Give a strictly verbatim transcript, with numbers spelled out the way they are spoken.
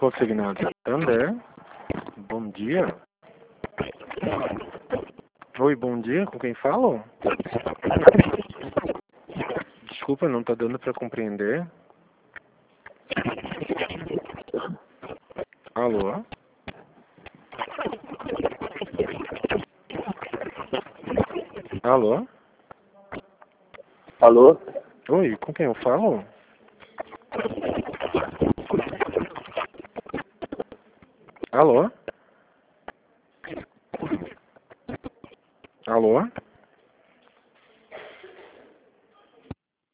Consignado Santander. Bom dia. Oi, bom dia. Com quem falo? Desculpa, não tá dando para compreender. Alô? Alô? Alô? Oi, com quem eu falo? Alô? Alô?